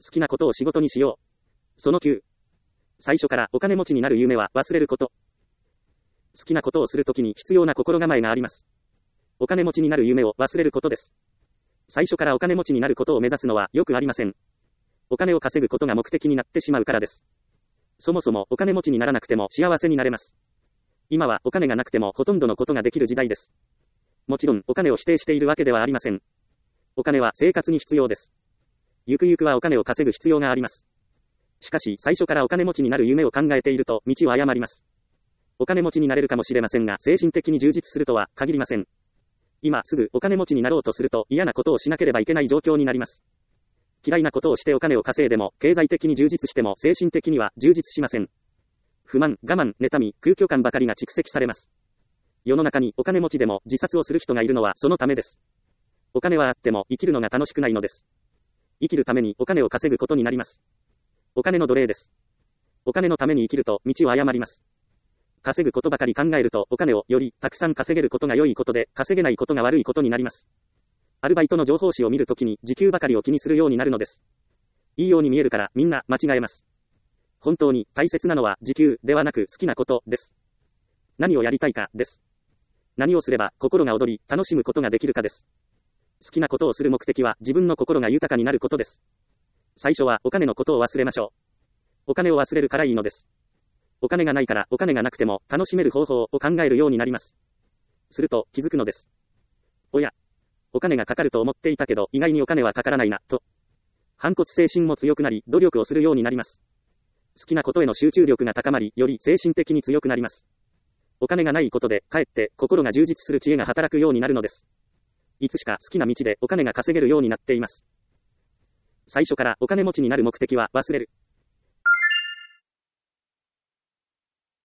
好きなことを仕事にしよう。その9。最初からお金持ちになる夢は忘れること。好きなことをするときに必要な心構えがあります。お金持ちになる夢を忘れることです。最初からお金持ちになることを目指すのはよくありません。お金を稼ぐことが目的になってしまうからです。そもそもお金持ちにならなくても幸せになれます。今はお金がなくてもほとんどのことができる時代です。もちろんお金を否定しているわけではありません。お金は生活に必要です。ゆくゆくはお金を稼ぐ必要があります。しかし最初からお金持ちになる夢を考えていると道を誤ります。お金持ちになれるかもしれませんが精神的に充実するとは限りません。今すぐお金持ちになろうとすると嫌なことをしなければいけない状況になります。嫌いなことをしてお金を稼いでも経済的に充実しても精神的には充実しません。不満、我慢、妬み、空虚感ばかりが蓄積されます。世の中にお金持ちでも自殺をする人がいるのはそのためです。お金はあっても生きるのが楽しくないのです。生きるためにお金を稼ぐことになります。お金の奴隷です。お金のために生きると道を誤ります。稼ぐことばかり考えるとお金をよりたくさん稼げることが良いことで稼げないことが悪いことになります。アルバイトの情報誌を見るときに時給ばかりを気にするようになるのです。いいように見えるからみんな間違えます。本当に大切なのは時給ではなく好きなことです。何をやりたいかです。何をすれば心が躍り楽しむことができるかです。好きなことをする目的は自分の心が豊かになることです。最初はお金のことを忘れましょう。お金を忘れるからいいのです。お金がないからお金がなくても楽しめる方法を考えるようになります。すると気づくのです。おや、お金がかかると思っていたけど意外にお金はかからないな、と。反骨精神も強くなり努力をするようになります。好きなことへの集中力が高まりより精神的に強くなります。お金がないことでかえって心が充実する知恵が働くようになるのです。いつしか好きな道でお金が稼げるようになっています。最初からお金持ちになる目的は忘れる。